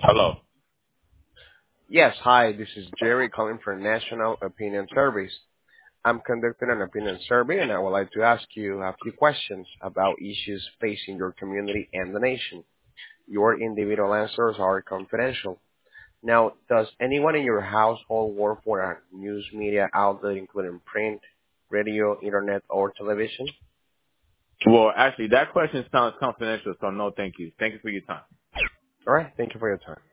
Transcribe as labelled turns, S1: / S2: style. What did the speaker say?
S1: Hello.
S2: Yes, hi, this is Jerry calling from National Opinion Service. I'm conducting an opinion survey and I would like to ask you a few questions about issues facing your community and the nation. Your individual answers are confidential. Now, does anyone in your household work for a news media outlet including print, radio, internet, or television?
S1: Well, actually, that question sounds confidential, so no, thank you. Thank you for your time.
S2: All right, thank you for your time.